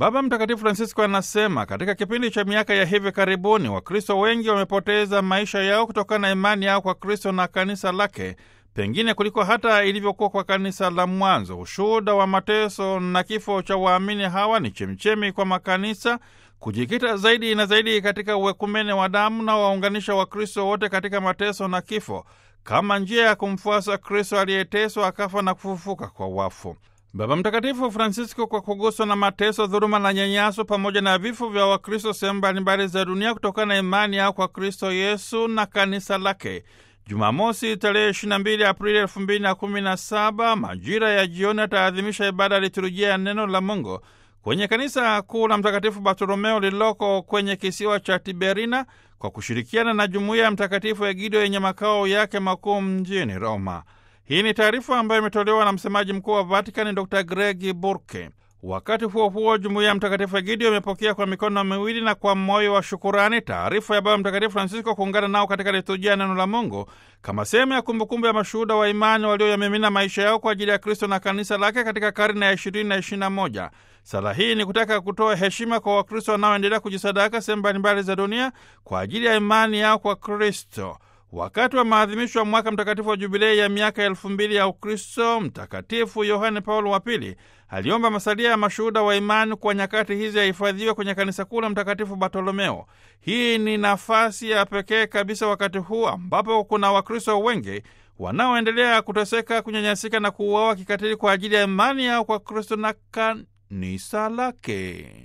Baba Mtakatifu Francisco anasema katika kipindi cha miaka ya hivi karibuni Wakristo wengi wamepoteza maisha yao kutokana na imani yao kwa Kristo na kanisa lake, pengine kuliko hata ilivyokuwa kwa kanisa la mwanzo. Ushuhuda wa mateso na kifo cha waamini hawa ni chemchemi kwa makanisa kujikita zaidi na zaidi katika uekumene wa damu na waunganisha Wakristo wote katika mateso na kifo kama njia ya kumfuasa Kristo aliyeteswa akafa na kufufuka kwa wafu. Baba Mtakatifu Francisco, kwa kuguswa na mateso, dhuluma na nyanyaso pamoja na vifo vya Wakristo sehemu mbalimbali za dunia kutokana na imani yao kwa Kristo Yesu na kanisa lake, Jumamosi tarehe 22 Aprili 2017 majira ya jioni ataadhimisha ibada ya liturujia ya neno la Mungu kwenye kanisa kuu la Mtakatifu Bartolomeo lililoko kwenye kisiwa cha Tiberina kwa kushirikiana na jumuiya ya Mtakatifu Egidio yenye makao yake makuu mjini Roma. Hii ni taarifa ambayo imetolewa na msemaji mkuu wa Vatikani Dr. Greg Burke. Wakati huo huo, jumuiya ya Mtakatifu Egidio imepokea kwa mikono miwili na kwa moyo wa shukurani taarifa ya Baba Mtakatifu Francisco kuungana nao katika liturujia ya neno la Mungu kama sehemu ya kumbukumbu ya mashuhuda wa imani walioyamimina maisha yao kwa ajili ya Kristo na kanisa lake katika karne ya 20 na 21. Sala hii ni kutaka kutoa heshima kwa Wakristo wanaoendelea kujisadaka sehemu mbalimbali za dunia kwa ajili ya imani yao kwa Kristo. Wakati wa maadhimisho ya mwaka mtakatifu wa jubilei ya miaka 2000 ya Ukristo, Mtakatifu Yohane Paulo wa Pili aliomba masalia ya mashuhuda wa imani kwa nyakati hizi yahifadhiwe kwenye kanisa kuu la Mtakatifu Bartolomeo. Hii ni nafasi ya pekee kabisa wakati huu ambapo kuna Wakristo wengi wanaoendelea kuteseka, kunyanyasika na kuuawa kikatili kwa ajili ya imani yao kwa Kristo na kanisa lake.